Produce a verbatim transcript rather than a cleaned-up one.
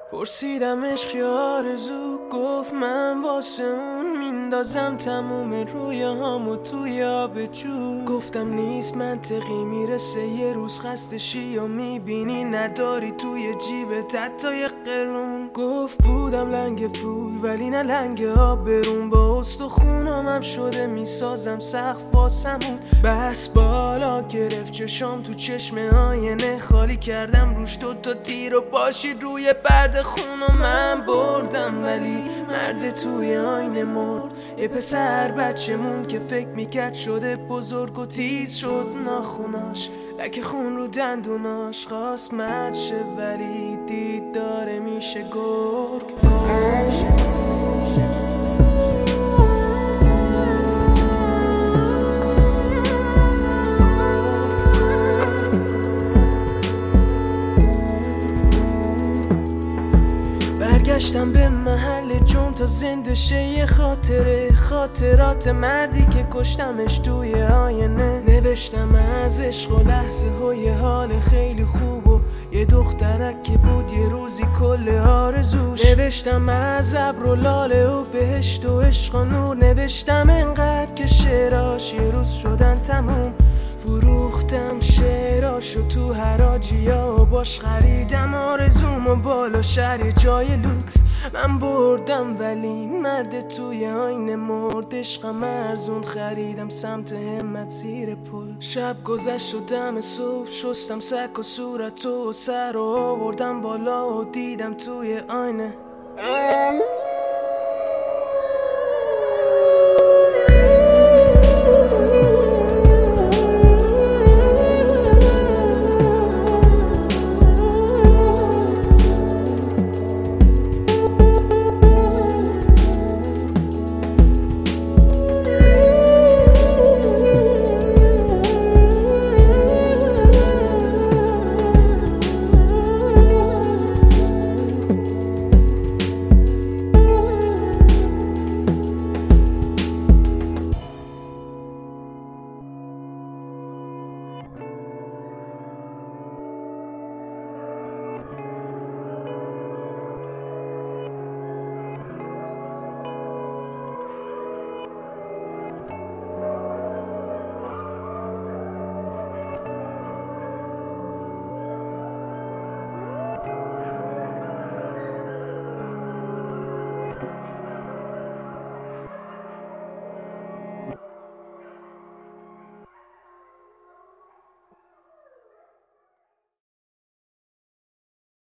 پرسیدمش که آرزو، گفت من واسه اون میندازم تموم روی هامو توی آب جو. گفتم نیست منطقی، میرسه یه روز خستشی و میبینی نداری توی جیبت حتی یه قرون. گفت بودم لنگ پول ولی نه لنگ آبرون، با استخونام هم شده میسازم سقف واسمون. بس بالا گرفت چشام تو چشم آینه، خالی کردم روش دوتا تیر و پاشید روی پرده خون و من بردم ولی مرد توی آینه مرد. یه پسر بچه مون که فکر میکرد شده بزرگ و تیز شد ناخوناش، لکه خون رو دندوناش. خواست مرد شه ولی دید داره میشه گرگ. برگشتم به محل جون تا زنده شه یه خاطره، خاطرات مردی که کشتمش توی آینه. نوشتم از عشق و لحظه های حال خیلی خوب و یه دخترک که بود یه روزی کل آرزوش. نوشتم از ابر و لاله و بهشت و عشق و نور. نوشتم انقدر که شعراش یه روز شدن تموم. فروختم شعراشو تو حراجیا و باش خریدم آرزوم و بالا شهر جای لوکس. من بردم ولی مرد توی آینه مرد. عشقم ارزون خریدم سمت همت زیر پل. شب گذشت و دم صبح شستم سک و صورت و سر و آوردم بالا و دیدم توی آینه